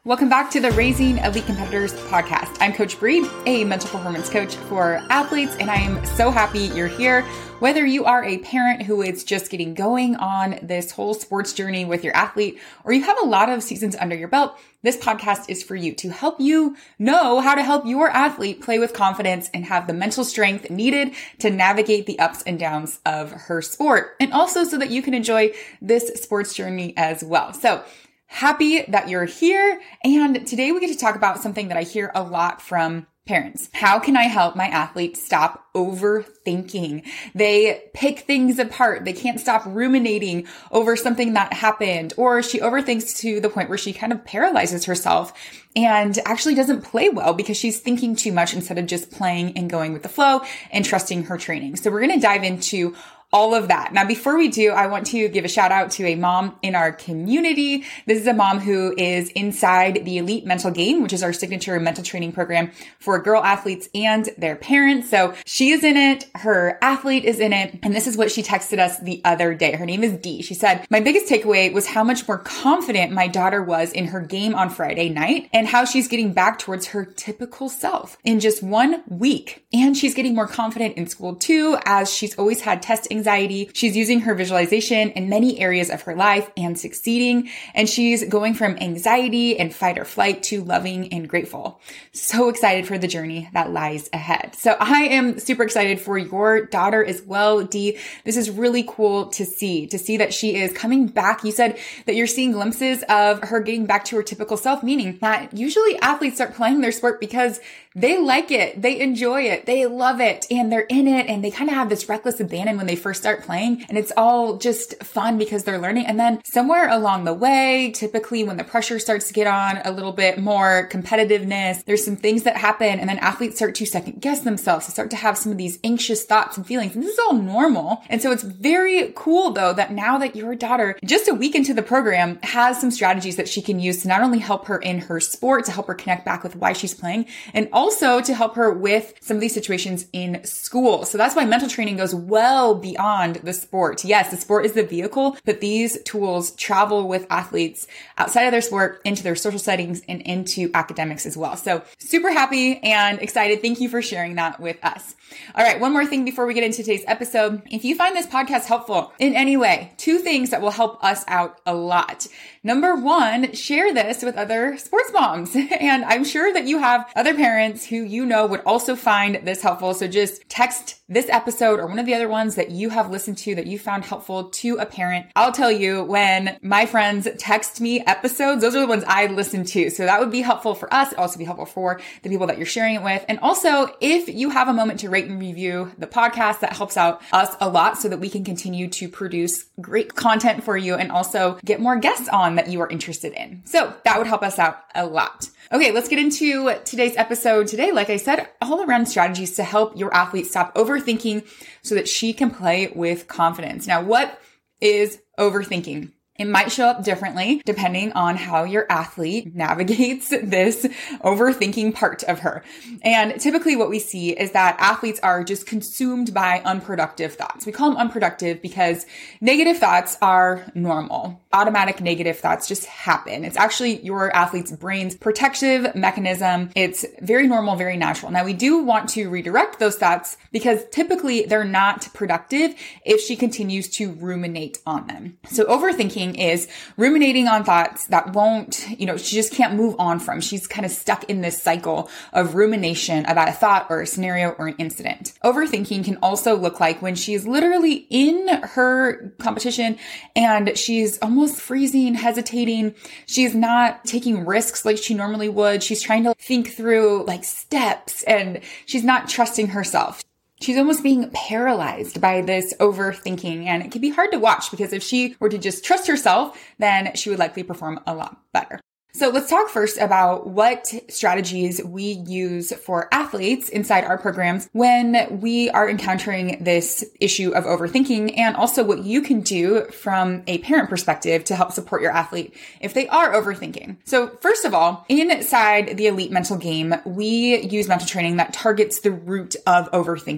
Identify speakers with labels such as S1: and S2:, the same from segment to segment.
S1: Welcome back to the Raising Elite Competitors podcast. I'm Coach Bree, a mental performance coach for athletes, and I am so happy you're here. Whether you are a parent who is just getting going on this whole sports journey with your athlete, or you have a lot of seasons under your belt, this podcast is for you to help you know how to help your athlete play with confidence and have the mental strength needed to navigate the ups and downs of her sport, and also so that you can enjoy this sports journey as well. So happy that you're here. And today we get to talk about something that I hear a lot from parents. How can I help my athlete stop overthinking? They pick things apart. They can't stop ruminating over something that happened, or she overthinks to the point where she kind of paralyzes herself and actually doesn't play well because she's thinking too much instead of just playing and going with the flow and trusting her training. So we're going to dive into all of that. Now, before we do, I want to give a shout out to a mom in our community. This is a mom who is inside the Elite Mental Game, which is our signature mental training program for girl athletes and their parents. So she is in it. Her athlete is in it. And this is what she texted us the other day. Her name is Dee. She said, "My biggest takeaway was how much more confident my daughter was in her game on Friday night and how she's getting back towards her typical self in just 1 week. And she's getting more confident in school too, as she's always had test anxiety. She's using her visualization in many areas of her life and succeeding. And she's going from anxiety and fight or flight to loving and grateful." So excited for the journey that lies ahead. So I am super excited for your daughter as well, Dee. This is really cool to see that she is coming back. You said that you're seeing glimpses of her getting back to her typical self, meaning that usually athletes start playing their sport because they like it, they enjoy it, they love it, and they're in it, and they kind of have this reckless abandon when they first start playing, and it's all just fun because they're learning. And then somewhere along the way, typically when the pressure starts to get on, a little bit more competitiveness, there's some things that happen, and then athletes start to second guess themselves. They start to have some of these anxious thoughts and feelings, and this is all normal. And so it's very cool though that now that your daughter, just a week into the program, has some strategies that she can use to not only help her in her sport, to help her connect back with why she's playing, and also to help her with some of these situations in school. So that's why mental training goes well beyond the sport. Yes, the sport is the vehicle, but these tools travel with athletes outside of their sport, into their social settings, and into academics as well. So super happy and excited. Thank you for sharing that with us. All right, one more thing before we get into today's episode. If you find this podcast helpful in any way, 2 things that will help us out a lot. Number 1, share this with other sports moms. And I'm sure that you have other parents who you know would also find this helpful. So just text this episode or one of the other ones that you have listened to that you found helpful to a parent. I'll tell you, when my friends text me episodes, those are the ones I listen to. So that would be helpful for us. It'd also be helpful for the people that you're sharing it with. And also, if you have a moment to rate and review the podcast, that helps out us a lot so that we can continue to produce great content for you and also get more guests on that you are interested in. So that would help us out a lot. Okay, let's get into today's episode today. Like I said, all around strategies to help your athlete stop overthinking so that she can play with confidence. Now, what is overthinking? It might show up differently depending on how your athlete navigates this overthinking part of her. And typically what we see is that athletes are just consumed by unproductive thoughts. We call them unproductive because negative thoughts are normal. Automatic negative thoughts just happen. It's actually your athlete's brain's protective mechanism. It's very normal, very natural. Now, we do want to redirect those thoughts because typically they're not productive if she continues to ruminate on them. So overthinking is ruminating on thoughts that won't, she just can't move on from. She's kind of stuck in this cycle of rumination about a thought or a scenario or an incident. Overthinking can also look like when she's literally in her competition and she's almost freezing, hesitating. She's not taking risks like she normally would. She's trying to think through like steps and she's not trusting herself. She's almost being paralyzed by this overthinking, and it can be hard to watch because if she were to just trust herself, then she would likely perform a lot better. So let's talk first about what strategies we use for athletes inside our programs when we are encountering this issue of overthinking, and also what you can do from a parent perspective to help support your athlete if they are overthinking. So first of all, inside the Elite Mental Game, we use mental training that targets the root of overthinking.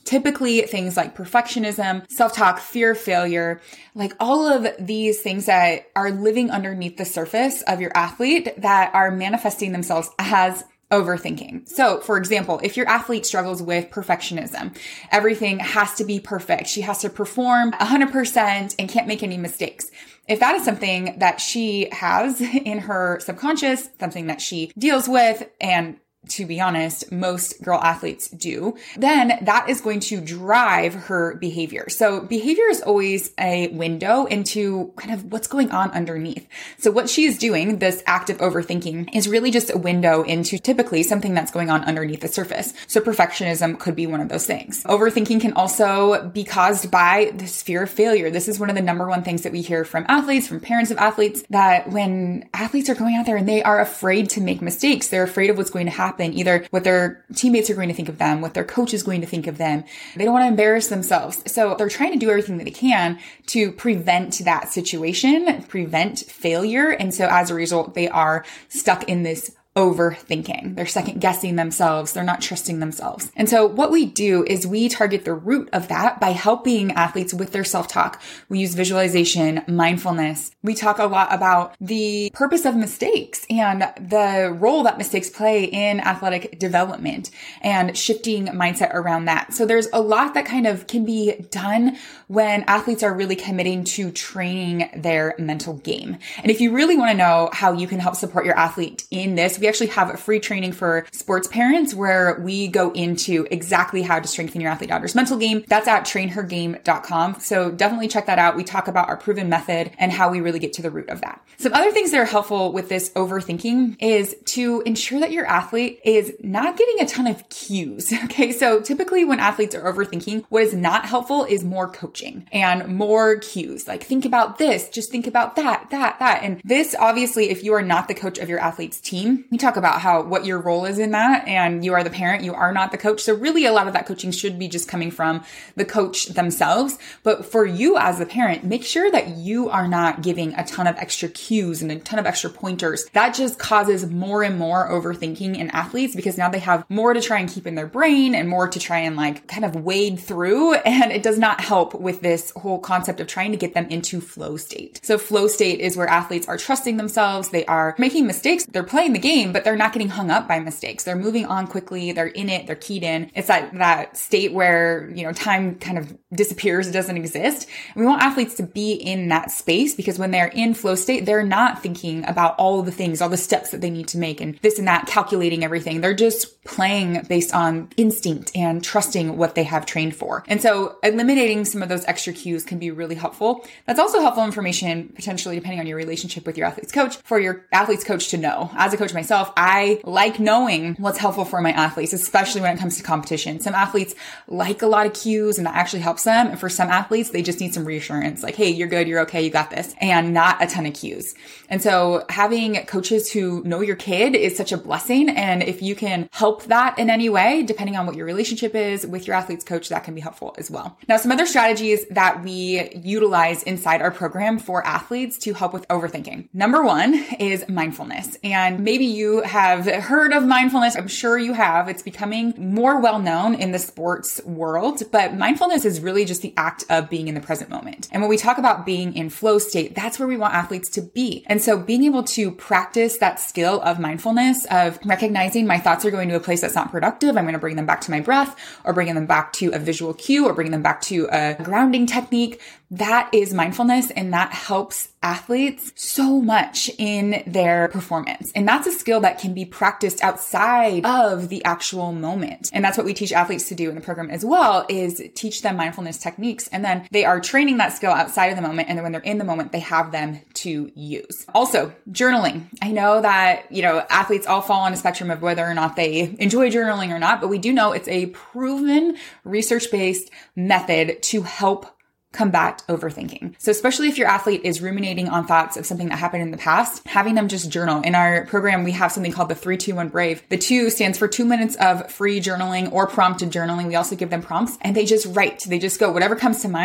S1: Typically things like perfectionism, self-talk, fear of failure, like all of these things that are living underneath the surface of your athlete that are manifesting themselves as overthinking. So for example, if your athlete struggles with perfectionism, everything has to be perfect. She has to perform 100% and can't make any mistakes. If that is something that she has in her subconscious, something that she deals with, and to be honest, most girl athletes do, then that is going to drive her behavior. So behavior is always a window into kind of what's going on underneath. So what she's doing, this act of overthinking, is really just a window into typically something that's going on underneath the surface. So perfectionism could be one of those things. Overthinking can also be caused by this fear of failure. This is one of the number one things that we hear from athletes, from parents of athletes, that when athletes are going out there and they are afraid to make mistakes, they're afraid of what's going to happen, either what their teammates are going to think of them, what their coach is going to think of them. They don't want to embarrass themselves. So they're trying to do everything that they can to prevent that situation, prevent failure. And so as a result, they are stuck in this overthinking. They're second guessing themselves. They're not trusting themselves. And so what we do is we target the root of that by helping athletes with their self-talk. We use visualization, mindfulness. We talk a lot about the purpose of mistakes and the role that mistakes play in athletic development and shifting mindset around that. So there's a lot that kind of can be done when athletes are really committing to training their mental game. And if you really want to know how you can help support your athlete in this, we actually have a free training for sports parents where we go into exactly how to strengthen your athlete daughter's mental game. That's at trainhergame.com. So definitely check that out. We talk about our proven method and how we really get to the root of that. Some other things that are helpful with this overthinking is to ensure that your athlete is not getting a ton of cues. Okay. So typically when athletes are overthinking, what is not helpful is more coaching and more cues. Like think about this, just think about that. And this, obviously, if you are not the coach of your athlete's team, we talk about what your role is in that, and you are the parent, you are not the coach. So really a lot of that coaching should be just coming from the coach themselves. But for you as the parent, make sure that you are not giving a ton of extra cues and a ton of extra pointers. That just causes more and more overthinking in athletes because now they have more to try and keep in their brain and more to try and kind of wade through. And it does not help with this whole concept of trying to get them into flow state. So flow state is where athletes are trusting themselves. They are making mistakes. They're playing the game, but they're not getting hung up by mistakes. They're moving on quickly. They're in it. They're keyed in. It's that state where, time kind of disappears. It doesn't exist. And we want athletes to be in that space because when they're in flow state, they're not thinking about all of the things, all the steps that they need to make and this and that, calculating everything. They're just playing based on instinct and trusting what they have trained for. And so eliminating some of those extra cues can be really helpful. That's also helpful information, potentially depending on your relationship with your athlete's coach, for your athlete's coach to know. As a coach myself, I like knowing what's helpful for my athletes, especially when it comes to competition. Some athletes like a lot of cues and that actually helps them. And for some athletes, they just need some reassurance, like, hey, you're good, you're okay, you got this, and not a ton of cues. And so having coaches who know your kid is such a blessing. And if you can help that in any way, depending on what your relationship is with your athlete's coach, that can be helpful as well. Now, some other strategies that we utilize inside our program for athletes to help with overthinking. Number one is mindfulness. And maybe you have heard of mindfulness. I'm sure you have. It's becoming more well known in the sports world, but mindfulness is really just the act of being in the present moment. And when we talk about being in flow state, that's where we want athletes to be. And so being able to practice that skill of mindfulness, of recognizing my thoughts are going to a place that's not productive. I'm going to bring them back to my breath, or bringing them back to a visual cue, or bringing them back to a grounding technique. That is mindfulness, and that helps athletes so much in their performance. And that's a skill that can be practiced outside of the actual moment. And that's what we teach athletes to do in the program as well, is teach them mindfulness techniques. And then they are training that skill outside of the moment. And then when they're in the moment, they have them to use. Also, journaling. I know that, athletes all fall on a spectrum of whether or not they enjoy journaling or not, but we do know it's a proven research-based method to help combat overthinking. So especially if your athlete is ruminating on thoughts of something that happened in the past, having them just journal. In our program, we have something called the 3-2-1 Brave. The 2 stands for 2 minutes of free journaling or prompted journaling. We also give them prompts and they just write. They just go, whatever comes to mind,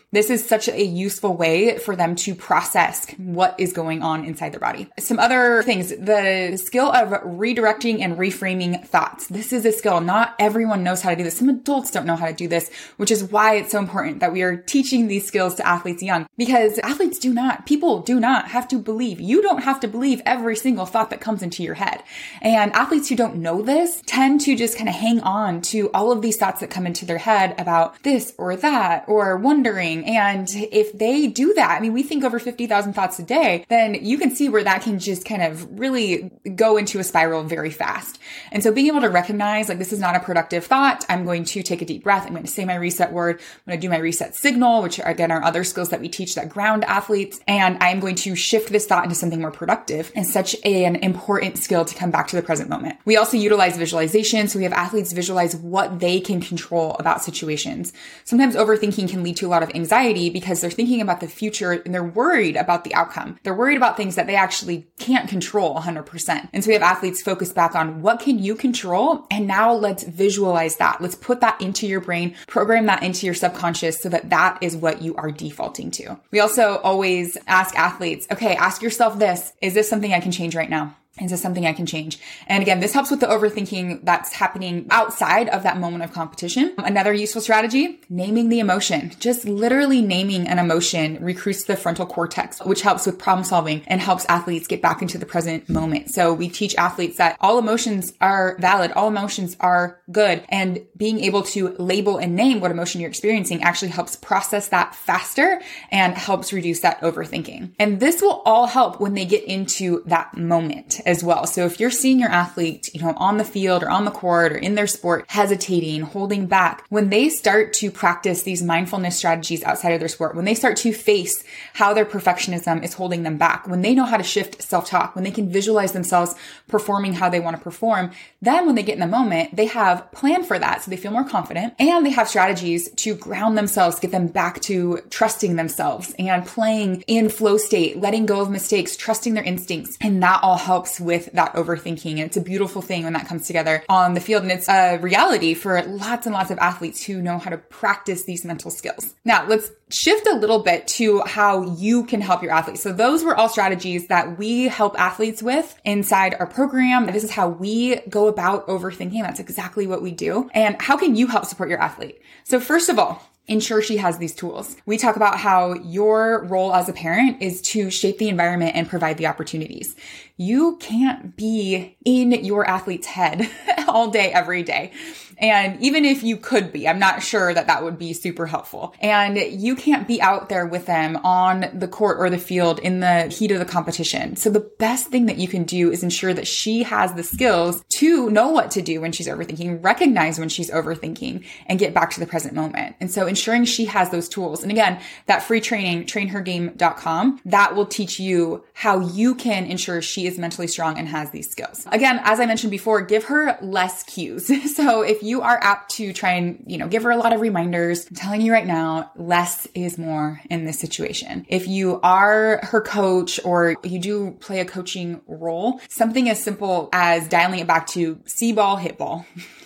S1: This is such a useful way for them to process what is going on inside their body. Some other things, the skill of redirecting and reframing thoughts. This is a skill. Not everyone knows how to do this. Some adults don't know how to do this, which is why it's so important that we are teaching these skills to athletes young, because people do not have to believe. You don't have to believe every single thought that comes into your head. And athletes who don't know this tend to just kind of hang on to all of these thoughts that come into their head about this or that or wondering. And if they do that, we think over 50,000 thoughts a day, then you can see where that can just kind of really go into a spiral very fast. And so being able to recognize, like, this is not a productive thought. I'm going to take a deep breath. I'm going to say my reset word. I'm going to do my reset signal, which again are other skills that we teach that ground athletes. And I'm going to shift this thought into something more productive, and such an important skill to come back to the present moment. We also utilize visualization. So we have athletes visualize what they can control about situations. Sometimes overthinking can lead to a lot of anxiety because they're thinking about the future and they're worried about the outcome. They're worried about things that they actually can't control 100%. And so we have athletes focus back on what can you control? And now let's visualize that. Let's put that into your brain, program that into your subconscious so that that is what you are defaulting to. We also always ask athletes, okay, ask yourself this, is this something I can change right now? Is this something I can change? And again, this helps with the overthinking that's happening outside of that moment of competition. Another useful strategy, naming the emotion. Just literally naming an emotion recruits the frontal cortex, which helps with problem solving and helps athletes get back into the present moment. So we teach athletes that all emotions are valid, all emotions are good, and being able to label and name what emotion you're experiencing actually helps process that faster and helps reduce that overthinking. And this will all help when they get into that moment as well. So if you're seeing your athlete, on the field or on the court or in their sport, hesitating, holding back, when they start to practice these mindfulness strategies outside of their sport, when they start to face how their perfectionism is holding them back, when they know how to shift self-talk, when they can visualize themselves performing how they want to perform, then when they get in the moment, they have planned for that. So they feel more confident and they have strategies to ground themselves, get them back to trusting themselves and playing in flow state, letting go of mistakes, trusting their instincts. And that all helps with that overthinking. And it's a beautiful thing when that comes together on the field. And it's a reality for lots and lots of athletes who know how to practice these mental skills. Now let's shift a little bit to how you can help your athletes. So those were all strategies that we help athletes with inside our program. This is how we go about overthinking. That's exactly what we do. And how can you help support your athlete? So first of all, ensure she has these tools. We talk about how your role as a parent is to shape the environment and provide the opportunities. You can't be in your athlete's head all day, every day. And even if you could be, I'm not sure that that would be super helpful. And you can't be out there with them on the court or the field in the heat of the competition. So the best thing that you can do is ensure that she has the skills to know what to do when she's overthinking, recognize when she's overthinking, and get back to the present moment. And so ensuring she has those tools. And again, that free training, trainhergame.com, that will teach you how you can ensure she is mentally strong and has these skills. Again, as I mentioned before, give her less cues. So if you are apt to try and, give her a lot of reminders, I'm telling you right now, less is more in this situation. If you are her coach or you do play a coaching role, something as simple as dialing it back to see ball, hit ball.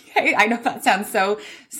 S1: I know that sounds so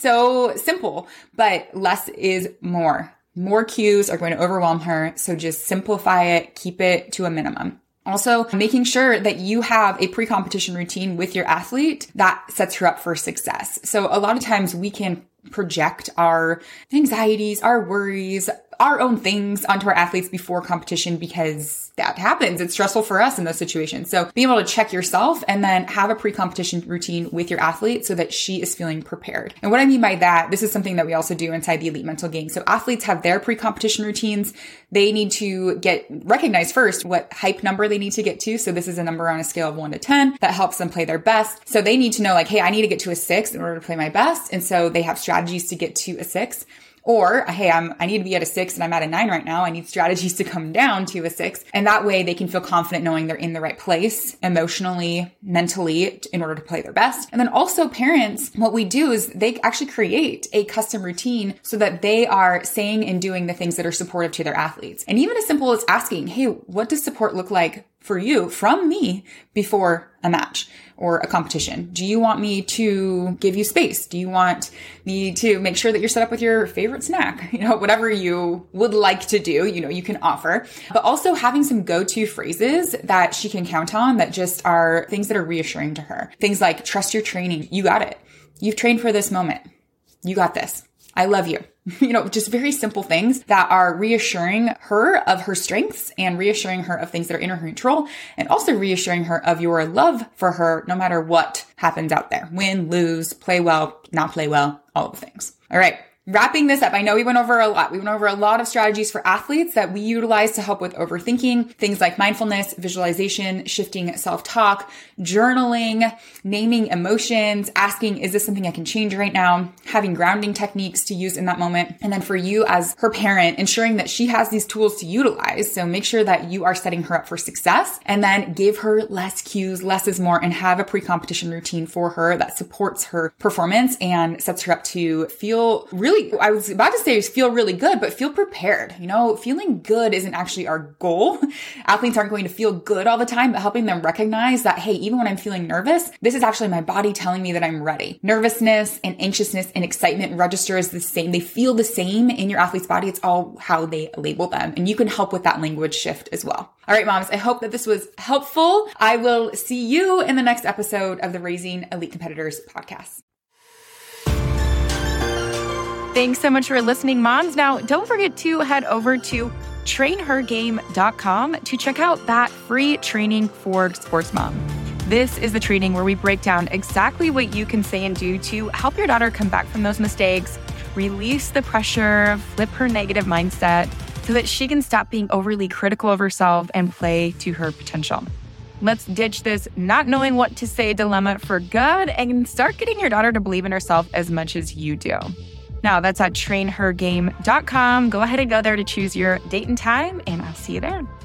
S1: simple, but less is more. More cues are going to overwhelm her. So just simplify it, keep it to a minimum. Also, making sure that you have a pre-competition routine with your athlete that sets her up for success. So a lot of times we can project our anxieties, our worries, our own things onto our athletes before competition because that happens. It's stressful for us in those situations. So being able to check yourself and then have a pre-competition routine with your athlete so that she is feeling prepared. And what I mean by that, this is something that we also do inside the Elite Mental Game. So athletes have their pre-competition routines. They need to get recognized first what hype number they need to get to. So this is a number on a scale of 1 to 10 that helps them play their best. So they need to know hey, I need to get to a 6 in order to play my best. And so they have strategies to get to a 6. Or, hey, I need to be at a 6 and I'm at a 9 right now. I need strategies to come down to a 6. And that way they can feel confident knowing they're in the right place emotionally, mentally in order to play their best. And then also parents, what we do is they actually create a custom routine so that they are saying and doing the things that are supportive to their athletes. And even as simple as asking, hey, what does support look like for you from me before a match or a competition? Do you want me to give you space? Do you want me to make sure that you're set up with your favorite snack? Whatever you would like to do, you can offer, but also having some go-to phrases that she can count on that just are things that are reassuring to her. Things like, trust your training. You got it. You've trained for this moment. You got this. I love you. Just very simple things that are reassuring her of her strengths and reassuring her of things that are in her control, and also reassuring her of your love for her no matter what happens out there. Win, lose, play well, not play well, all of the things. All right. Wrapping this up, I know we went over a lot. We went over a lot of strategies for athletes that we utilize to help with overthinking, things like mindfulness, visualization, shifting self-talk, journaling, naming emotions, asking, is this something I can change right now? Having grounding techniques to use in that moment. And then for you as her parent, ensuring that she has these tools to utilize. So make sure that you are setting her up for success, and then give her less cues, less is more, and have a pre-competition routine for her that supports her performance and sets her up to feel really, I was about to say feel really good, but feel prepared. Feeling good isn't actually our goal. Athletes aren't going to feel good all the time, but helping them recognize that, hey, even when I'm feeling nervous, this is actually my body telling me that I'm ready. Nervousness and anxiousness and excitement register as the same. They feel the same in your athlete's body. It's all how they label them. And you can help with that language shift as well. All right, moms, I hope that this was helpful. I will see you in the next episode of the Raising Elite Competitors podcast.
S2: Thanks so much for listening, moms. Now, don't forget to head over to trainhergame.com to check out that free training for sports mom. This is the training where we break down exactly what you can say and do to help your daughter come back from those mistakes, release the pressure, flip her negative mindset so that she can stop being overly critical of herself and play to her potential. Let's ditch this not knowing what to say dilemma for good and start getting your daughter to believe in herself as much as you do. Now, that's at trainhergame.com. Go ahead and go there to choose your date and time, and I'll see you there.